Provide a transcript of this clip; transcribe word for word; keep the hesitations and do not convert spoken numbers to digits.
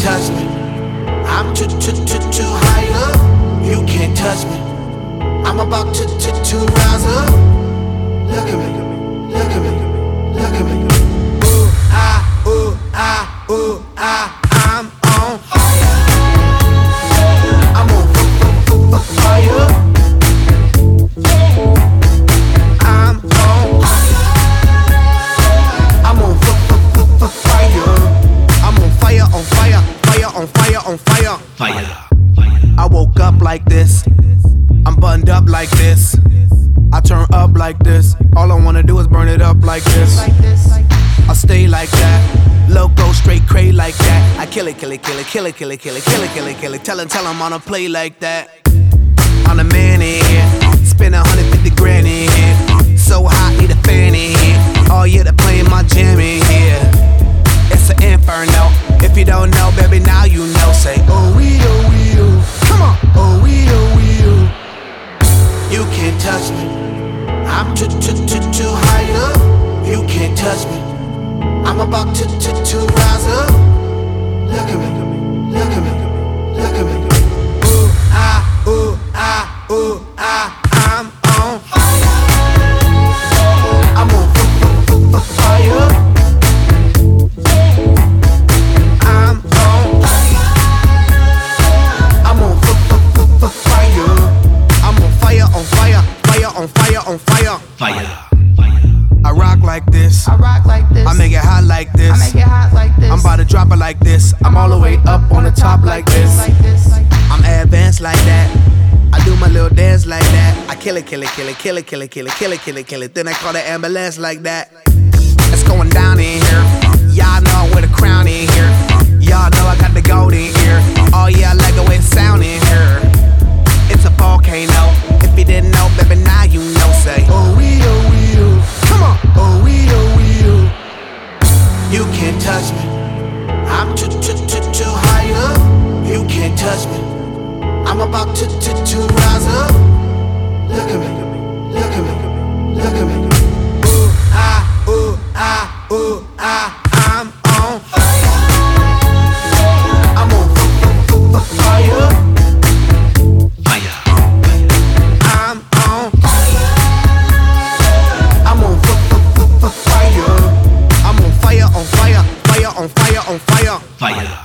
touch me. I'm too, too, too, too high up. You can't touch me. I'm about to, to, to rise up. Look at me, look at me, look at me. Ooh, ah, ooh, ah, ooh, ah, I'm on fire. I'm on f- f- f- fire. I'm on fire. I'm on f- f- f- fire. I'm on fire, on fire, fire, on fire, on fire. Fire. I woke up like this. I'm buttoned up like this. I turn up like this. All I wanna do is burn it up like this. I stay like that. Loco straight cray like that. I kill it, kill it, kill it, kill it, kill it, kill it, kill it, kill it, kill it. Tell him, tell him on a play like that. I'm the man in here. Spend one hundred fifty grand in here. So hot, need a fan in here. Oh yeah, they're playing my jam in here. It's an inferno. If you don't know, baby, now you know. Say, oh we, oh we, oh. Come on, oh we, oh we, oh. You can't touch me. I'm too, too, too, too high up. You can't touch me. I'm about to, to, to rise up. Look at me, look at me, look at me. Ooh, ah, ooh, ah, ooh, ah, I'm on fire. I'm on f- f- f- fire. I'm on fire. I'm on f- f- f- fire. I'm on fire, on fire, fire, on fire, on fire. Fire. I rock like this. I rock like this. I make it hot like this. I make it hot like this. I'm about to drop it like this. I'm all the way up on the top like this. Like this. I'm advanced like that. I do my little dance like that. I kill it, kill it, kill it, kill it, kill it, kill it, kill it, kill it, kill it. Then I call the ambulance like that. It's going down in here. Y'all know I wear the crown in here. Y'all know I got the gold in here. Oh yeah, I like the way it sound in here. It's a volcano. If you didn't know, baby, now you know. Say, oh we, oh we, oh. Come on, oh we, oh we, oh. You can't touch me. I'm too, too, too, too high up. You can't touch me. I'm about to, to, to rise up. Look at me, look at me, look at me. Ooh, ah, ooh, ah, ooh, ah, I'm on fire. I'm on f- f- f- fire. Fire. I'm on fire. I'm on f- f- f- fire. I'm on fire, on fire, fire, on fire, on fire. Fire.